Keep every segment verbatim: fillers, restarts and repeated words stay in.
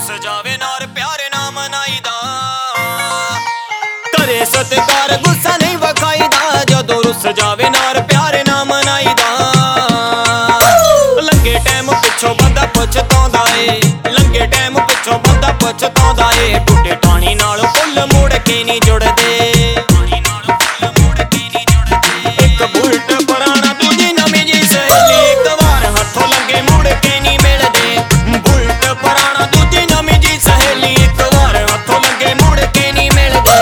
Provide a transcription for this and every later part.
ਜਾਵੇ ਨਾਰ ਪਿਆਰੇ ਨਾ ਮਨਾਈਦਾ। ਕਰੇ ਸਤਿਕਾਰ ਗੁੱਸਾ ਨਹੀਂ ਵਿਖਾਈਦਾ, ਜਦੋਂ ਰੁੱਸ ਜਾਵੇ ਨਾਰ ਪਿਆਰੇ ਨਾ ਮਨਾਈਦਾ। ਲੰਘੇ ਟਾਈਮ ਪਿੱਛੋਂ ਬੰਦਾ ਪਛਤਾਉਂਦਾ ਏ, ਲੰਘੇ ਟਾਈਮ ਪਿੱਛੋਂ ਬੰਦਾ ਪਛਤਾਉਂਦਾ ਏ। ਟੁੱਟੇ ਟਾਣੀ ਨਾਲ ਫੁੱਲ ਮੁੜ ਕੇ ਨਹੀਂ ਜੁੜਦੇ, ਇੱਕ ਬੁਲਟ ਪੁਰਾਣਾ ਦੂਜੀ ਨਵੀਂ ਜੀ ਸਹੇਲੀ, ਇੱਕ ਵਾਰ ਹੱਥੋਂ ਲੰਘੇ ਮੁੜ ਕੇ ਨਹੀਂ ਮਿਲਦੇ। ਬੁਲਟ ਪੁਰਾਣਾ ਦੂਜੀ ਨਵੀਂ ਜੀ ਸਹੇਲੀ, ਇੱਕ ਵਾਰ ਹੱਥੋਂ ਲੰਘੇ ਮੁੜ ਕੇ ਨਹੀਂ ਮਿਲਦੇ।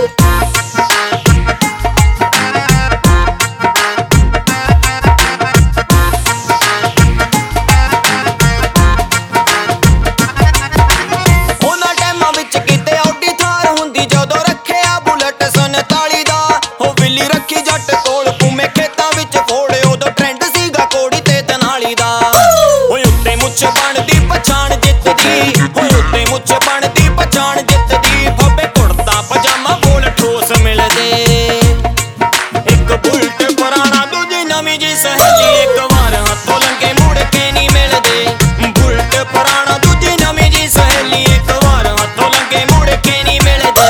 ਉਹਨਾਂ ਟਾਈਮਾਂ ਵਿੱਚ ਕਿਤੇ ਆਡੀ ਥਾਰ ਹੁੰਦੀ, ਜਦੋਂ ਰੱਖਿਆ ਬੁਲਟ ਸੰਤਾਲੀ ਦਾ। ਉਹ ਵਿਲੀ ਰੱਖੀ ਜੱਟ ਕੋਲ ਘੁੰਮੇ ਖੇਤਾਂ ਵਿੱਚ ਫੋੜੇ, ਉਦੋਂ ਟ੍ਰੈਂਡ ਸੀਗਾ ਕੋੜੀ ਤੇ ਤਨਾਲੀ ਦਾ। ਓਏ ਉੱਤੇ ਮੁੱਛ ਬਣਦੀ ਪਛਾਣ ਜਿੱਤਦੀ, ਓਏ ਉੱਤੇ ਮੁੱਛ ਬਣਦੀ ਪਛਾਣ ਜਿੱਤਦੀ। ਫੱਬੇ ਕੁੜਤਾ ਪਜਾਮਾ ਬੋਲ ਠੋਸ ਮਿਲਦੇ, ਇੱਕ ਬੁਲਟ ਪੁਰਾਣਾ ਦੂਜੀ ਨਵੀਂ ਜੀ ਸਹੇਲੀ, ਇੱਕ ਵਾਰ ਹੱਥੋਂ ਲੰਘੇ ਮੁੜ ਕੇ ਨਹੀਂ ਮਿਲਦੇ। ਬੁਲਟ ਪੁਰਾਣਾ ਦੂਜੀ ਨਵੀਂ ਜੀ ਸਹੇਲੀ, ਇੱਕ ਵਾਰ ਹੱਥੋਂ ਲੰਘੇ ਮੁੜ ਕੇ ਨਹੀਂ ਮਿਲਦੇ।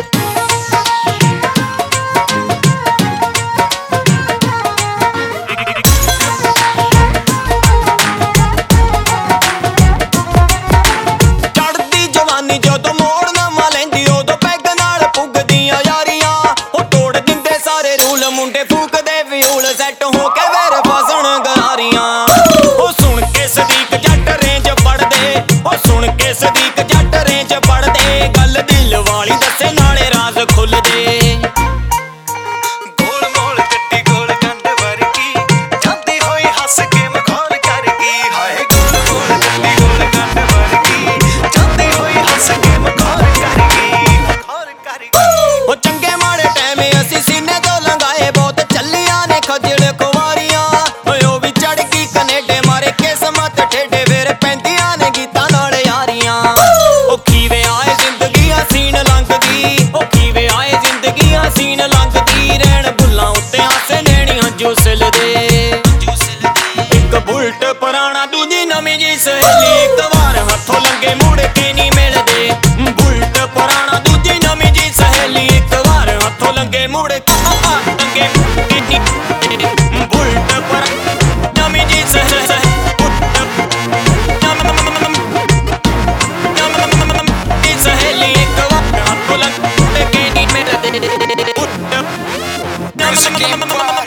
ਚੜ੍ਹਦੀ ਜਵਾਨੀ ਜਦੋਂ ਮੋੜ ਨਵਾਂ ਲੈਂਦੀ, ਉਦੋਂ ਪੈਗ ਨਾਲ ਪੁੱਗਦੀਆਂ ਯਾਰੀਆਂ। ਉਹ ਤੋੜ ਦਿੰਦੇ ਸਾਰੇ ਰੂਲ, ਮੁੰਡੇ ਫੂਕਦੇ ਵਿਊਲ, ਸੈੱਟ ਹੋ ਕੇ ਵੇਰ ਫਸਣ ਗਰਾਰੀਆਂ। ਉਹ ਸੁਣ ਕੇ ਸਦੀਕ ਜੱਟ ਰੇਂਜ ਪੜਦੇ, ਉਹ ਸੁਣ ਕੇ ਸਦੀਕ ਜੱਟ ਰੇਂਜ ਪੜਦੇ। ਗੱਲ ਦਿਲ ਵਾਲੀ ਦੱਸੇ ਨਾਲੇ ਰਾਜ਼ ਖੁੱਲਦੇ। ਗੋਲ ਮੋਲ ਗੱਡੀ ਗੋਲ ਗੰਢ ਵਰਗੀ, ਜਾਂਦੀ ਹੋਈ ਹੱਸ ਕੇ ਮਖੌਲ ਕਰ ਗਈ। ਹਾਏ ਗੋਲ ਮੋਲ ਗੱਡੀ ਗੋਲ ਗੰਢ ਵਰਗੀ, ਜਾਂਦੀ ਹੋਈ ਹੱਸ ਕੇ ਮਖੌਲ ਕਰ ਗਈ, ਮਖੌਲ ਕਰ ਗਈ। ਉਹ ਚੰਗੇ ਮਾੜੇ ਟਾਈਮ ਅਸੀਂ ਸੀਨੇ ਤੋਂ ਲੰਘਾਏ, ਬਹੁਤ ਚੱਲੀਆਂ ਨੇ ਖਜਲ ਕੁਵਾਰੀਆਂ। ਓਏ ਉਹ ਵੀ ਚੜ ਗਈ ਕਨੇਡੇ, ਮਾਰੇ ਕਿਸਮਤ ਠੇਡੇ, ਫੇਰ ਪੈਂਦੀਆਂ ਨੇ ਗੀਤਾਂ ਨਾਲ ਯਾਰੀਆਂ। ਉਹ ਖੀਵੇ ਆਏ ਜ਼ਿੰਦਗੀ ਹਸੀਨ ਲੰਘਦੀ, ਉਹ ਖੀਵੇ ਆਏ ਜ਼ਿੰਦਗੀ ਹਸੀਨ ਲੰਘਦੀ। ਰਹਿਣ ਬੁੱਲਾਂ ਉੱਤੇ ਹਾਸੇ ਨੈਣੀ ਹੰਝੂ ਸਿਲਦੇ, ਇੱਕ ਬੁਲਟ ਪੁਰਾਣਾ ਦੂਜੀ ਨਵੀਂ ਜੀ ਸਹੇਲੀ, ਇੱਕ ਵਾਰ ਹੱਥੋਂ ਲੰਘੇ ਮੁੜ ਕੇ ਨਹੀਂ ਮਿਲਦੇ। ਬੁਲਟ ਪੁਰਾਣਾ ਦੂਜੀ ਨਵੀਂ ਜੀ ਸਹੇਲੀ, ਇੱਕ ਵਾਰ ਹੱਥੋਂ ਲੰਘੇ ਮੁੜ ਕੇ ਲੰਘੇ ਬੁਲਟ ਪੁਰਾਣਾ ਨਵੀਂ ਜੀ ਸਹੇਲੀ, ਸਹੇਲੀ, ਇੱਕ ਵਾਰ ਹੱਥੋਂ ਲੰਘੇ ਮੁੜ ਕੇ ਨਹੀਂ ਮਿਲਦੇ। Music Empire